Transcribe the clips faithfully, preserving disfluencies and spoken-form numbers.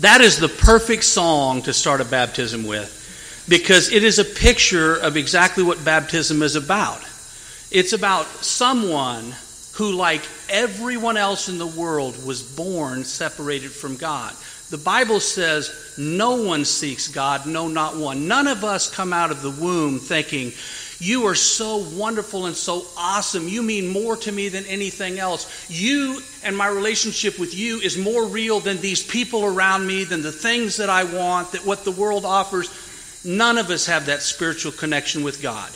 That is the perfect song to start a baptism with, because it is a picture of exactly what baptism is about. It's about someone who, like everyone else in the world, was born separated from God. The Bible says no one seeks God, no, not one. None of us come out of the womb thinking, you are so wonderful and so awesome. You mean more to me than anything else. You and my relationship with you is more real than these people around me, than the things that I want, that what the world offers. None of us have that spiritual connection with God.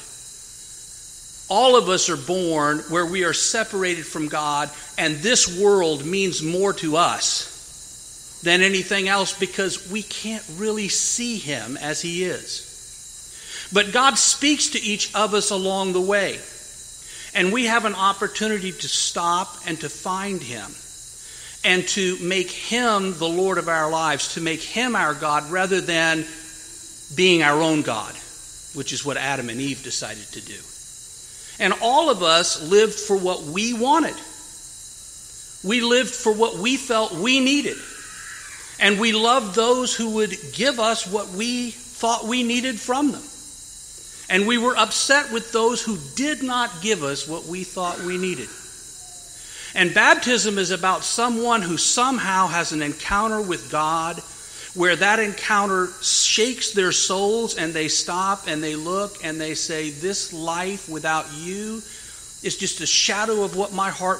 All of us are born where we are separated from God, and this world means more to us than anything else because we can't really see Him as He is. But God speaks to each of us along the way. And we have an opportunity to stop and to find Him. And to make Him the Lord of our lives. To make Him our God rather than being our own God. Which is what Adam and Eve decided to do. And all of us lived for what we wanted. We lived for what we felt we needed. And we loved those who would give us what we thought we needed from them. And we were upset with those who did not give us what we thought we needed. And baptism is about someone who somehow has an encounter with God, where that encounter shakes their souls and they stop and they look and they say, this life without you is just a shadow of what my heart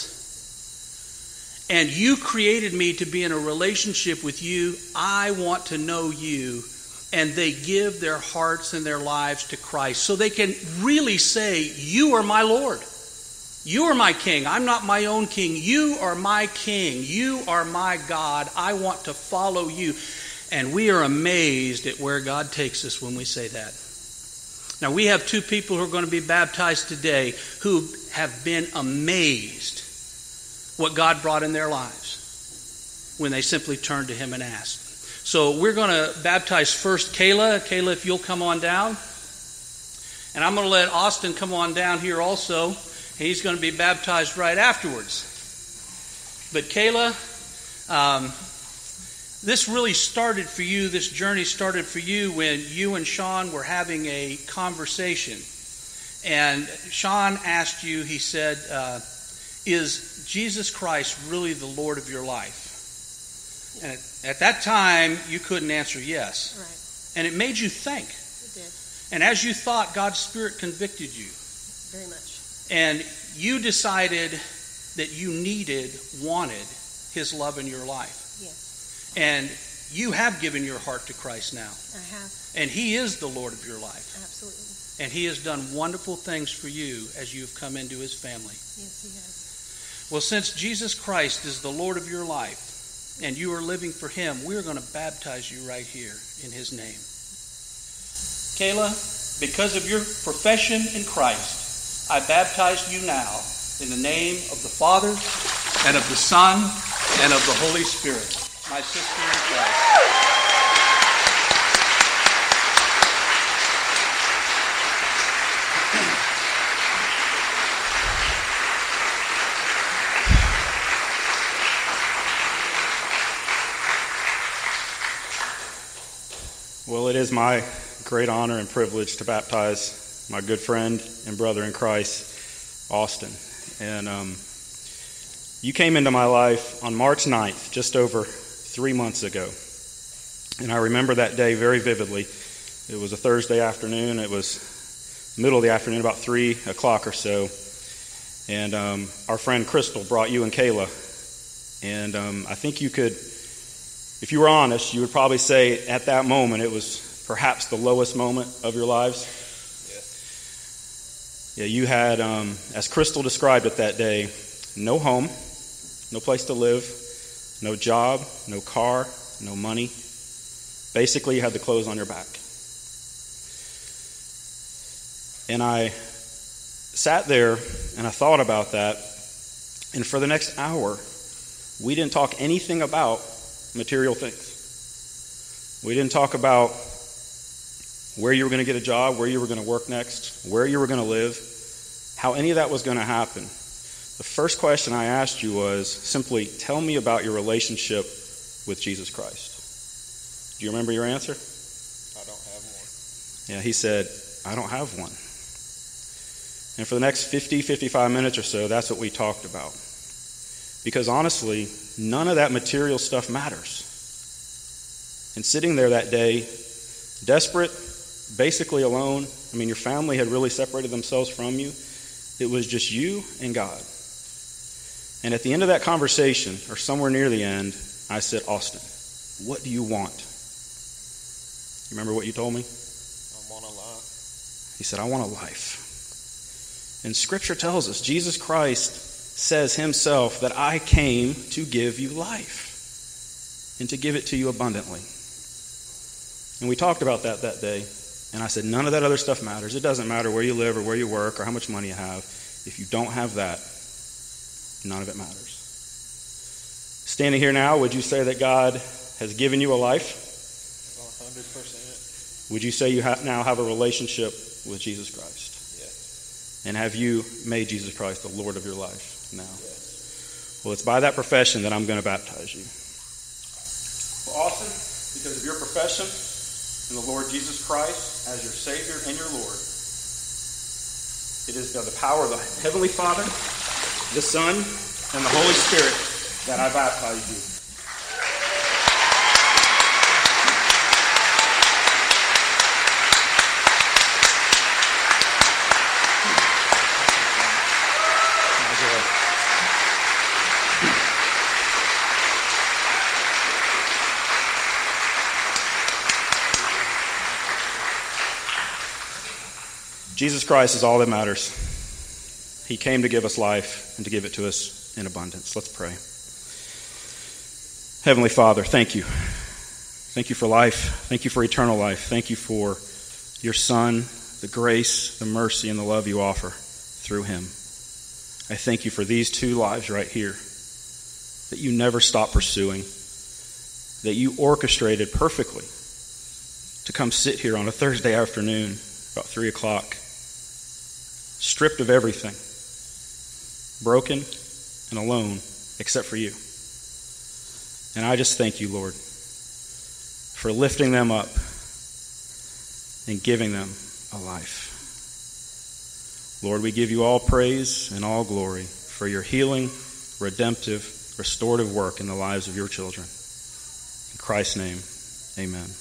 wants. And you created me to be in a relationship with you. I want to know you. And they give their hearts and their lives to Christ. So they can really say, you are my Lord. You are my King. I'm not my own king. You are my King. You are my God. I want to follow you. And we are amazed at where God takes us when we say that. Now, we have two people who are going to be baptized today who have been amazed what God brought in their lives when they simply turned to Him and asked. So we're going to baptize first Kayla. Kayla, if you'll come on down. And I'm going to let Austin come on down here also. He's going to be baptized right afterwards. But Kayla, um, this really started for you, this journey started for you when you and Sean were having a conversation. And Sean asked you, he said, uh, is Jesus Christ really the Lord of your life? And at that time, you couldn't answer yes. Right. And it made you think. It did. And as you thought, God's Spirit convicted you. Very much. And you decided that you needed, wanted His love in your life. Yes. And you have given your heart to Christ now. I have. And He is the Lord of your life. Absolutely. And He has done wonderful things for you as you've come into His family. Yes, He has. Well, since Jesus Christ is the Lord of your life, and you are living for Him, we're going to baptize you right here in His name. Kayla, because of your profession in Christ, I baptize you now in the name of the Father, and of the Son, and of the Holy Spirit, my sister in Christ. Well, it is my great honor and privilege to baptize my good friend and brother in Christ, Austin. And um, you came into my life on March ninth, just over three months ago. And I remember that day very vividly. It was a Thursday afternoon. It was middle of the afternoon, about three o'clock or so. And um, our friend Crystal brought you and Kayla. And um, I think you could... If you were honest, you would probably say at that moment it was perhaps the lowest moment of your lives. Yeah, yeah you had, um, as Crystal described it that day, no home, no place to live, no job, no car, no money. Basically, you had the clothes on your back. And I sat there and I thought about that, and for the next hour, we didn't talk anything about material things. We didn't talk about where you were going to get a job, where you were going to work next, where you were going to live, how any of that was going to happen. The first question I asked you was simply, tell me about your relationship with Jesus Christ. Do you remember your answer? I don't have one. Yeah, he said, I don't have one. And for the next fifty, fifty-five minutes or so, that's what we talked about. Because honestly, none of that material stuff matters. And sitting there that day, desperate, basically alone, I mean, your family had really separated themselves from you. It was just you and God. And at the end of that conversation, or somewhere near the end, I said, Austin, what do you want? You remember what you told me? I want a life. He said, I want a life. And Scripture tells us, Jesus Christ says himself that I came to give you life and to give it to you abundantly. And we talked about that that day. And I said, none of that other stuff matters. It doesn't matter where you live or where you work or how much money you have. If you don't have that, none of it matters. Standing here now, would you say that God has given you a life? one hundred percent. Would you say you ha- now have a relationship with Jesus Christ? Yes. And have you made Jesus Christ the Lord of your life now? Yes. Well, it's by that profession that I'm going to baptize you. Well, Austin, because of your profession in the Lord Jesus Christ as your Savior and your Lord, it is by the power of the Heavenly Father, the Son, and the Holy Spirit that I baptize you. Jesus Christ is all that matters. He came to give us life and to give it to us in abundance. Let's pray. Heavenly Father, thank you. Thank you for life. Thank you for eternal life. Thank you for your Son, the grace, the mercy, and the love you offer through him. I thank you for these two lives right here that you never stopped pursuing, that you orchestrated perfectly to come sit here on a Thursday afternoon about three o'clock, stripped of everything, broken and alone except for you. And I just thank you, Lord, for lifting them up and giving them a life. Lord, we give you all praise and all glory for your healing, redemptive, restorative work in the lives of your children. In Christ's name, amen.